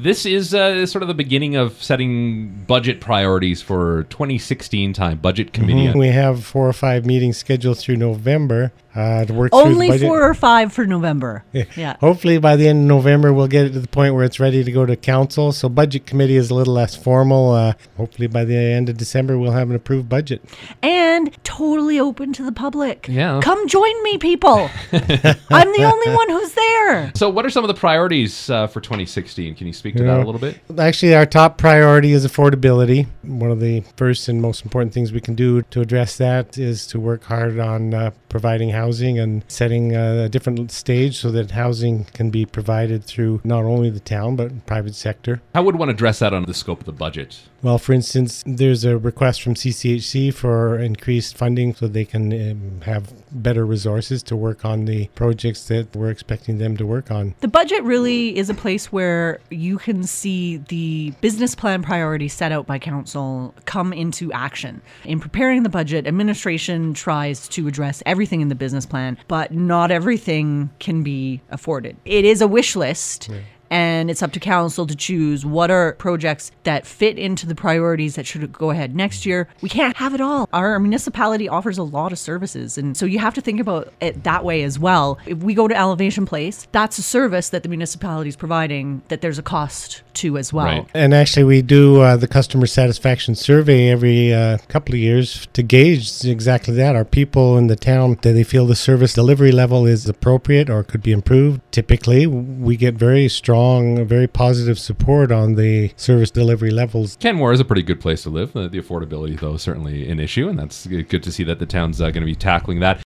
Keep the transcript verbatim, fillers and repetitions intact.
This is uh, sort of the beginning of setting budget priorities for twenty sixteen time, Budget Committee. Mm-hmm. We have four or five meetings scheduled through November uh, to work Only through the budget. four or five for November. Yeah. Yeah. Hopefully by the end of November, we'll get it to the point where it's ready to go to council. So Budget Committee is a little less formal. Uh, hopefully by the end of December, we'll have an approved budget. And totally open to the public. Yeah. Come join me, people. I'm the only one who's there. So what are some of the priorities uh, for twenty sixteen? Can you speak to that a little bit? Actually, our top priority is affordability. One of the first and most important things we can do to address that is to work hard on uh, providing housing and setting uh, a different stage so that housing can be provided through not only the town but private sector. How would one address that on the scope of the budget? Well, for instance, there's a request from C C H C for increased funding so they can um, have better resources to work on the projects that we're expecting them to work on. The budget really is a place where you can see the business plan priorities set out by council come into action. In preparing the budget, administration tries to address everything in the business plan, but not everything can be afforded. It is a wish list. Yeah. And it's up to council to choose what are projects that fit into the priorities that should go ahead next year. We can't have it all. Our municipality offers a lot of services. And so you have to think about it that way as well. If we go to Elevation Place, that's a service that the municipality is providing that there's a cost to as well. Right. And actually we do uh, the customer satisfaction survey every uh, couple of years to gauge exactly that. Are people in the town, do they feel the service delivery level is appropriate or could be improved? Typically, we get very strong very positive support on the service delivery levels. Canmore is a pretty good place to live. Uh, the affordability, though, is certainly an issue, and that's good to see that the town's uh, going to be tackling that.